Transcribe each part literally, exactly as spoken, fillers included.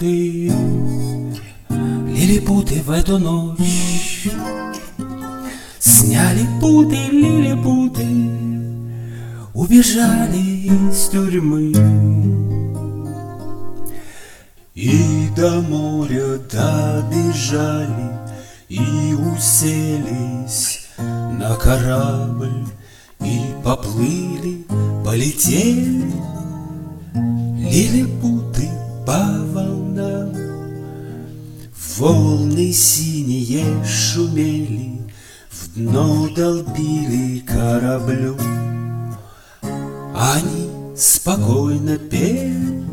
лилипуты, лилипуты в эту ночь сняли путы, лилипуты, убежали из тюрьмы. И до моря добежали, и уселись на корабль, и поплыли, полетели лилипуты по волнам. Волны синие шумели, в дно долбили кораблю. Они спокойно пели,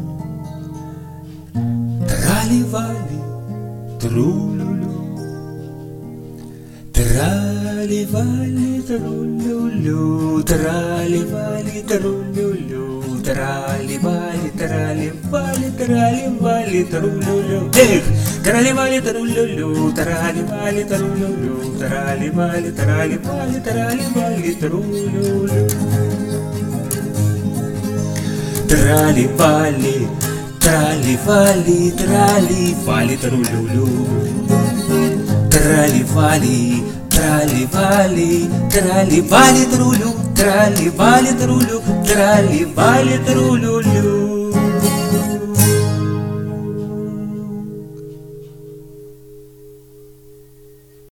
трали-вали, тру-лю-лю, трали-вали, тру-лю-лю, трали-вали, тру-лю-лю, трали-вали, трали-вали, трали-вали, тру-лю-лю. Эх, трали-вали, тру-лю-лю, трали-вали, тру-лю-лю, трали-вали, трали-вали, трали-вали, тру-лю-лю. Трали-вали, трали-вали, трали-вали, тру-лю-лю. Трали-вали, трали-вали, трали-вали, тру-лю, трали-вали, тру-лю, трали-вали, тру-лю-лю.